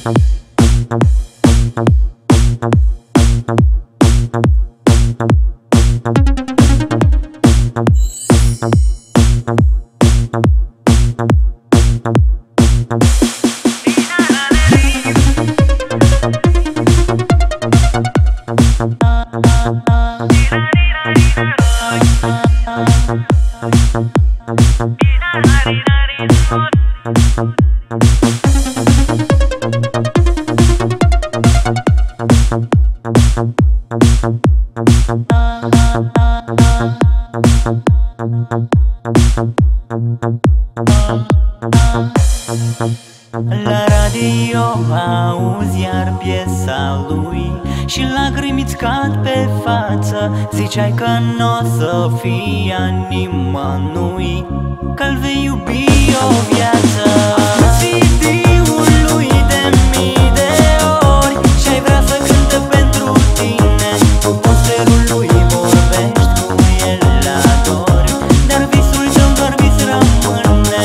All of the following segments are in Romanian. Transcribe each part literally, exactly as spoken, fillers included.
La radio auzi iar piesa lui și lacrimi-ți cad pe față. Ziceai că n-o să fie a nimănui, că-l vei iubi o viață. C D-ul lui de mii de ori și-ai vrea să cânte pentru tine. Cu posterul lui vorbești, cu el adori, dar visul tău doar vis rămâne.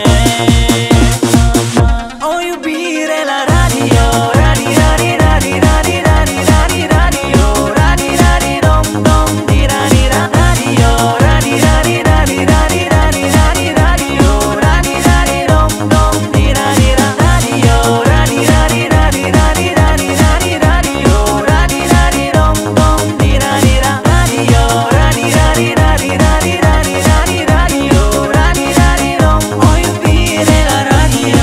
O iubire la radio, radi, radi, radi, radi, radi, radi, radio, radi, radi, dom, dom, di, radi, ra, radio, radi, radi, radi, radi, radi, radi, radio, radi, radi, dom, dom, di, radi, ra, radio, radi, radi, radi, radi, radi, radi, radio, radi, radi, dom, dom, di, radi, ra, radio, radi, radi, radi, radi, radi, radi, radio, radi, radi, dom. O iubire la radio.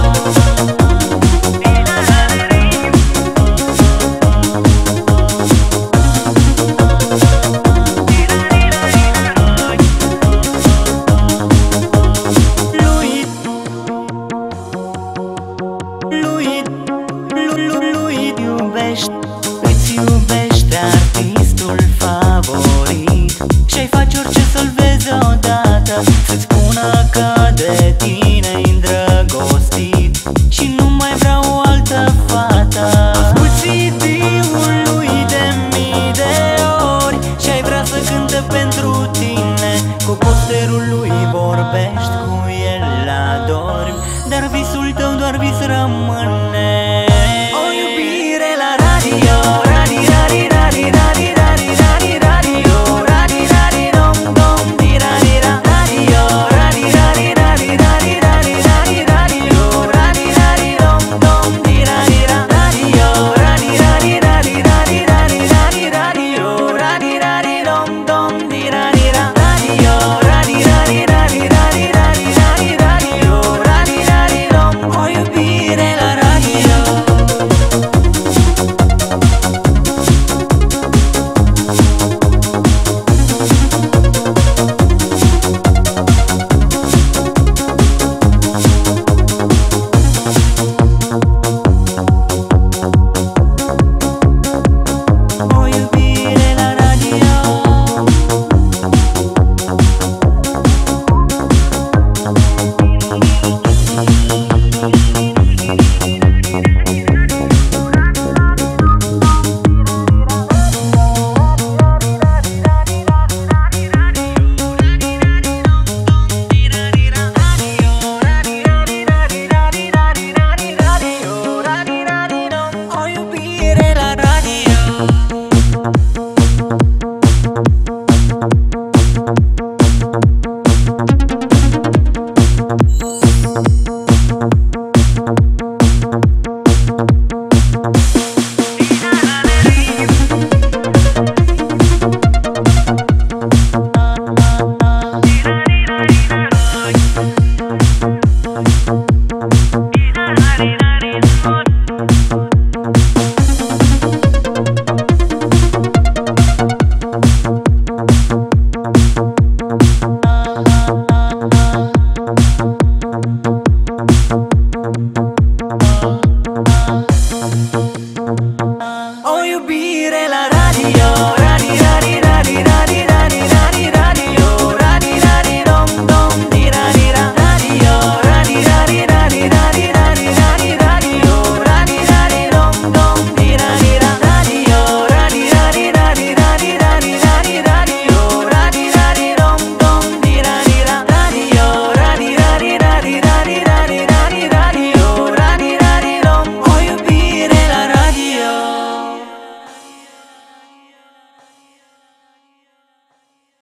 Îți iubește artistul favorit și-ai face orice să-l vezi odată, să-ți spună că de tine-i îndrăgostit și nu mai vrea o altă fată. Asculți C D-ul lui de mii de ori și-ai vrea să cânte pentru tine. Cu posterul lui vorbești, cu el adormi, dar visul tău doar vis rămâne.